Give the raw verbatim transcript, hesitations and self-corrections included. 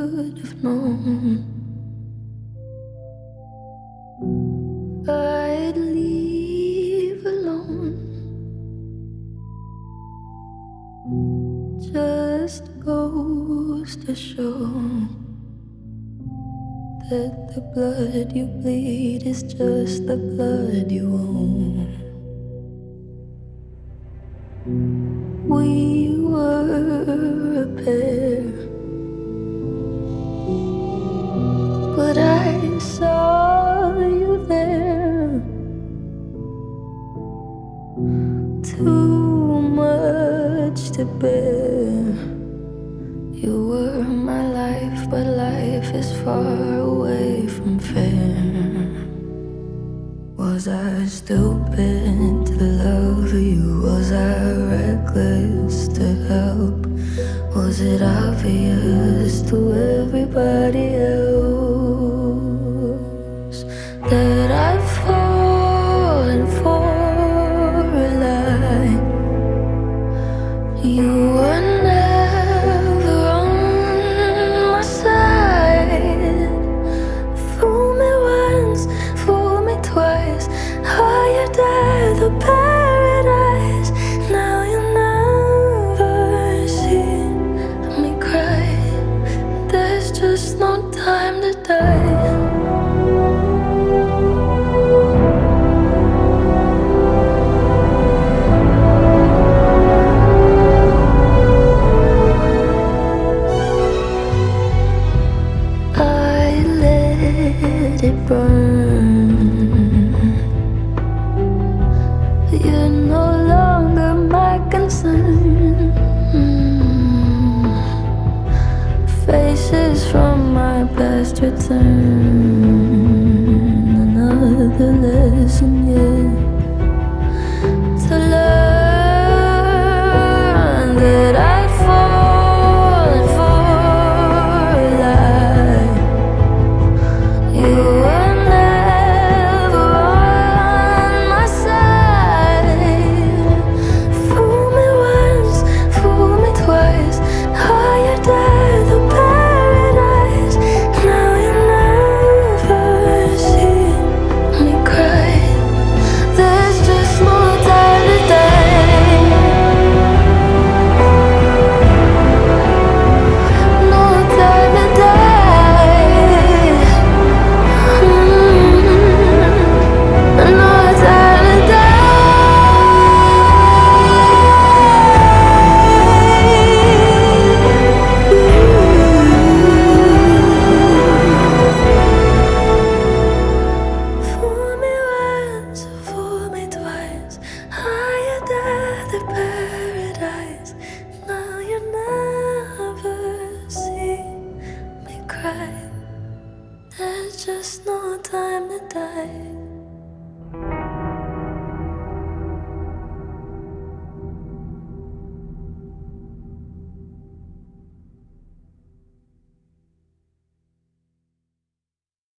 should have known I'd leave alone. Just goes to show that the blood you bleed is just the blood you own. We were a pair, but I saw you there. Too much to bear. You were my life, but life is far away from fair. Was I stupid to love you? Was I reckless to help? Was it obvious to everybody else that I've fallen for a lie? You were never on my side. Fool me once, fool me twice. Higher the paradise. Now you never see me cry. There's just no time to die. I let it burn. You're no longer my concern. mm. Faces from my past return. Another lesson yet to learn that I'd fallen for a lie. You were never on my side. Fool me once, fool me twice. Higher the paradise. Now you never see me cry. There's just no time to die. No time to die. Mm, no time to Fool me once, fool me twice. Higher the paradise. Now you never see me cry. There's just no time to die.